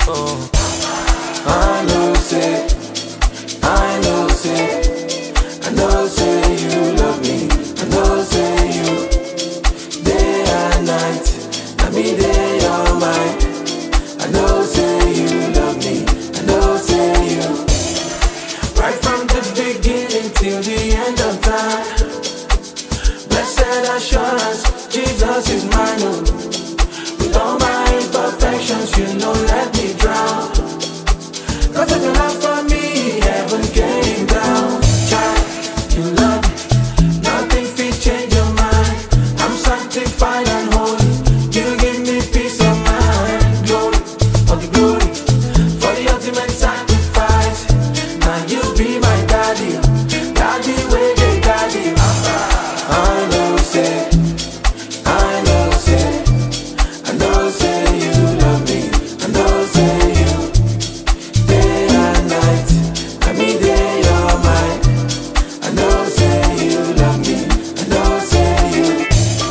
Oh, I know say, I know say, I know say you love me. I know say you day and night. I mean day your mind. I know say you love me. I know say you right from the beginning till the end of time. Blessed assurance, Jesus is mine. Oh. With all my imperfections, you know, let me drown. Cause if you love for me, heaven came down. Child, you love me, nothing fit change your mind. I'm sanctified and holy, you give me peace of mind. Glory, for the glory, for the ultimate sacrifice. Now you be my daddy, daddy where they daddy. I know say, I know say, I know say you love me. I know say you day and night. I mean day you're mine. I know say you love me. I know say you.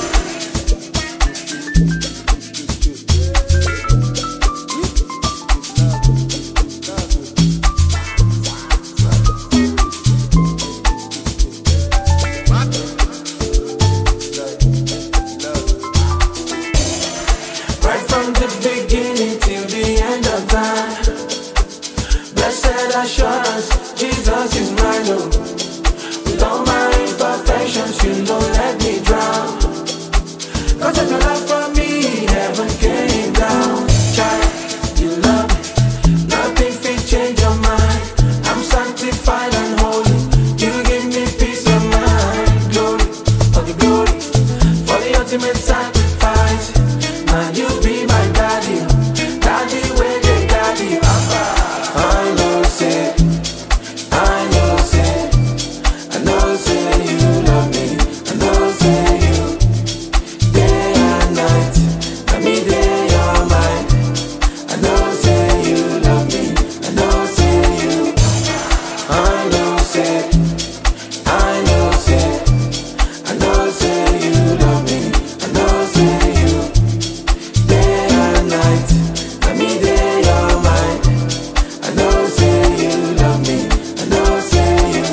Right from the beginning till the end of time. Blessed assurance, Jesus is mine. Oh. With all my imperfections, you know, let me drown. Cause if you love for me, heaven came down. Child, you love me, nothing fit change your mind. I'm sanctified and holy, you give me peace of mind. Glory, for the glory, for the ultimate sacrifice. Now you be my daddy, daddy where they daddy. I know say, I know say, I know say you love me. I know say you day and night. I mean day you're mine. I know say you love me. I know say you. I know say, I know say, I know say you love me. I know say you day and night. I mean day you're mine. I know say you love me. I know say you.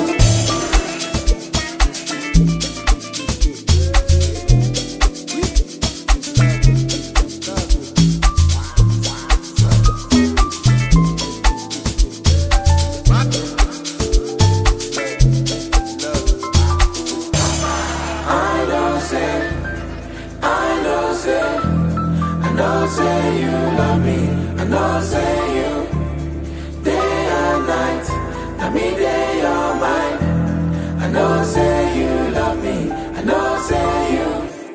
I know say, I know say, I know say you love me. I know say